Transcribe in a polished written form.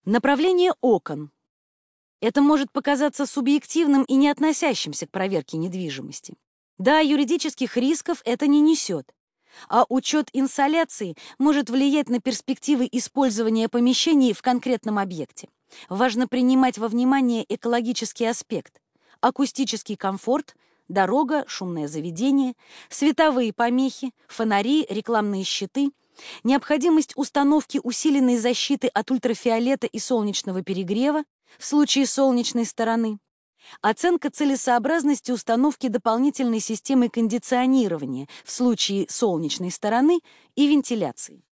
Направление окон. Это может показаться субъективным и не относящимся к проверке недвижимости. Да, юридических рисков это не несет. А учет инсоляции может влиять на перспективы использования помещений в конкретном объекте. Важно принимать во внимание экологический аспект, акустический комфорт, дорога, шумное заведение, световые помехи, фонари, рекламные щиты, необходимость установки усиленной защиты от ультрафиолета и солнечного перегрева в случае солнечной стороны, оценка целесообразности установки дополнительной системы кондиционирования в случае солнечной стороны и вентиляции.